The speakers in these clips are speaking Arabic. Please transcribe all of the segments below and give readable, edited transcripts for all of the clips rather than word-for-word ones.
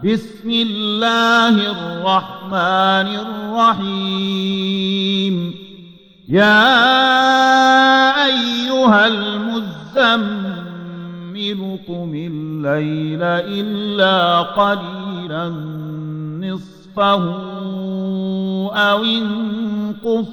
بسم الله الرحمن الرحيم. يا أيها المزمل قم الليل إلا قليلا نصفه أو انقص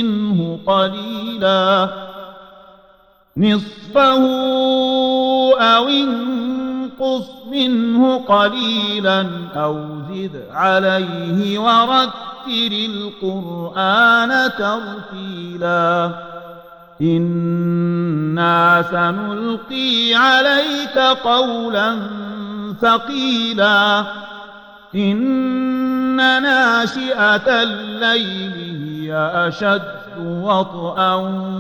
منه قليلا أو زد عليه ورتل القرآن ترتيلا. إنا سنلقي عليك قولا ثقيلا. إن ناشئة الليل هي أشد وطئا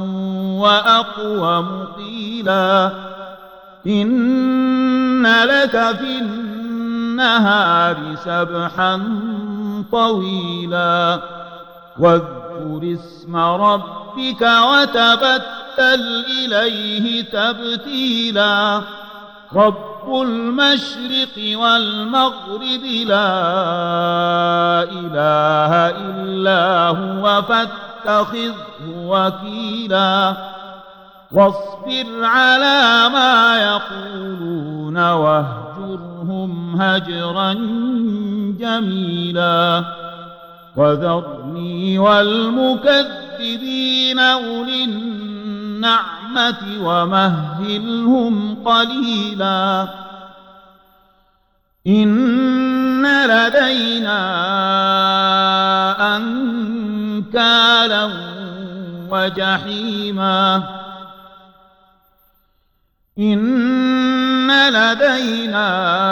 وأقوم قيلا. إن لك في النهار سبحا طويلا. واذكر اسم ربك وتبتل إليه تبتيلا. رب المشرق والمغرب لا إله إلا هو فاتخذه وكيلا. واصبر على ما يقولون واهجرهم هجرا جميلا. وذرني والمكذبين أولي النعمة ومهلهم قليلا. إن لدينا أنكالا وجحيما. إن لدينا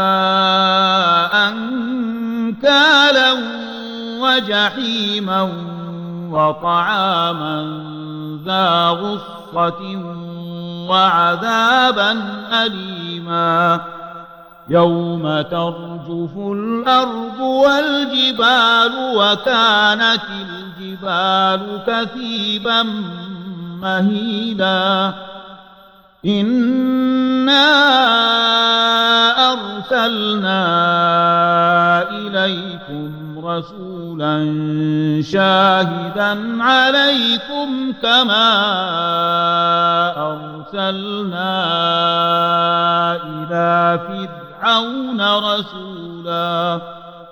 أنكالا وجحيما وطعاما ذا غصة وعذابا أليما. يوم ترجف الأرض والجبال وكانت الجبال كثيبا مهيلا. إنا أرسلنا إليكم رسولا شاهدا عليكم كما أرسلنا إلى فرعون رسولا.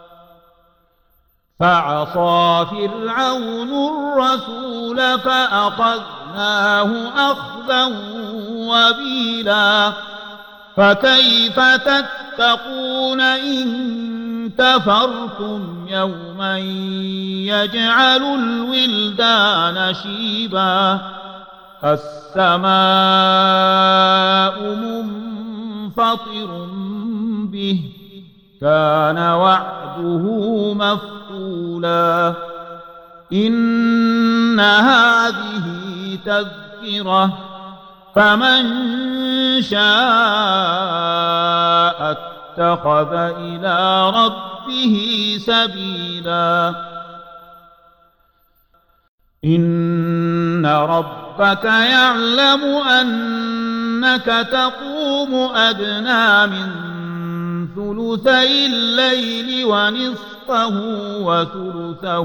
فعصى فرعون الرسول فأخذناه أخذا وبيلا. فكيف تتقون إن كفرتم يوما يجعل الولدان شيبا. السماء منفطر به كان وعده مفعولا. إن هذه تذكرة فمن شاء اتخذ إلى ربه سبيلا. إن ربك يعلم أنك تقوم أدنى من ثلثي الليل ونصفه وثلثه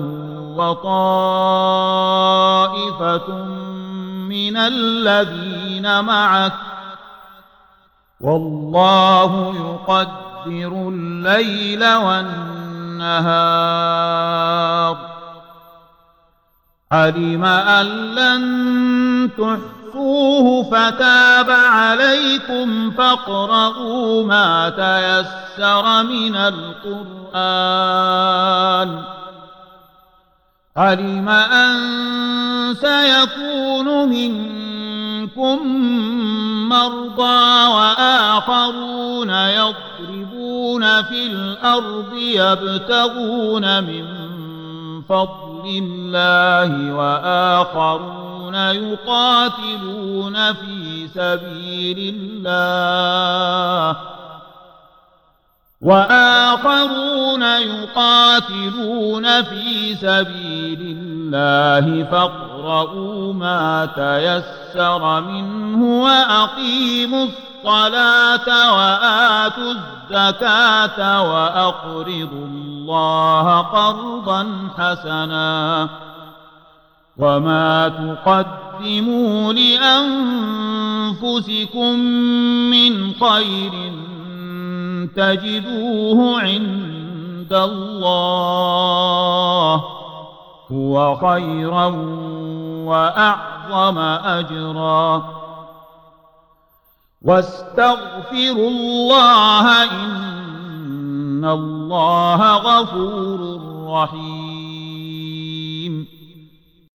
وطائفة من الذين معك والله يقدر الليل والنهار. علم أن لن تحصوه فتاب عليكم فاقرؤوا ما تيسر من القرآن. علم أن سيكون منكم مرضى وآخرون يضربون في الأرض يبتغون من فضل الله وآخرون يقاتلون في سبيل الله فاقرؤوا ما تيسر منه وأقيموا الصلاة وآتوا الزكاة وأقرضوا الله قرضا حسنا وما تقدموا لأنفسكم من خير تجدوه عند الله هو خيرا وأعظم أجرا واستغفروا الله إن الله غفور رحيم